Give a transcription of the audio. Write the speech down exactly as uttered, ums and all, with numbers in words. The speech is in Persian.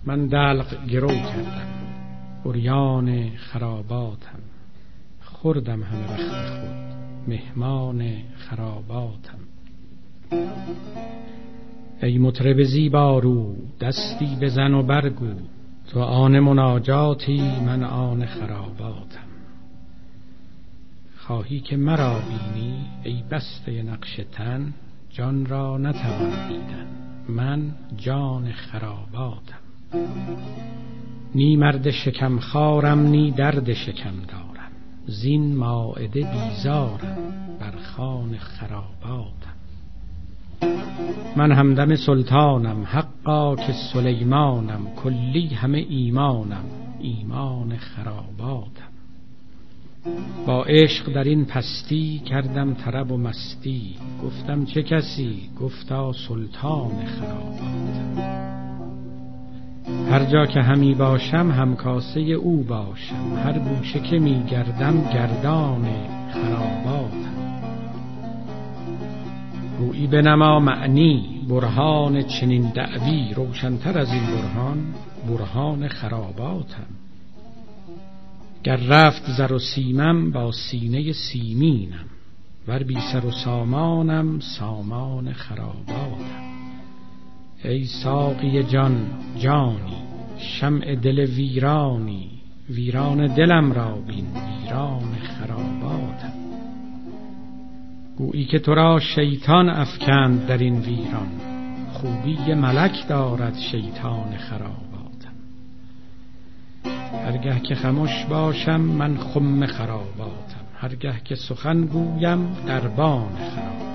من دلق گرو کردم، عریان خراباتم، خوردم همه وقت خود، مهمان خراباتم. ای مطرب زیبارو، دستی بزن و برگو، تو آن مناجاتی، من آن خراباتم. خواهی که مرا بینی ای بسته نقش تن، جان را نتوان دیدن، من جان خراباتم. نی مرد شکم خارم، نی درد شکم دارم، زین مائده بیزارم، بر خوان خراباتم. من همدم سلطانم، حقا که سلیمانم، کلی همه ایمانم، ایمان خراباتم. با عشق در این پستی، کردم طرب و مستی، گفتم چه کسی؟ گفتا سلطان خراباتم. هر جا که همی باشم، همکاسه او باشم، هر گوشه که می گردم، گردان خراباتم. گویی بنما معنی، برهان چنین دعوی، روشن‌تر از این برهان، برهان خراباتم. گر رفت زر و سیمم، با سینه سیمینم، ور بی سر و سامانم، سامان خراباتم. ای ساقی جان جانی، شمع دل ویرانی، ویران دلم را بین، ویران خراباتم. گویی که تو را شیطان افکند در این ویران، خوبی ملک دارد شیطان خراباتم. هرگه که خموش باشم، من خم خراباتم، هرگه که سخن گویم، دربان خراباتم.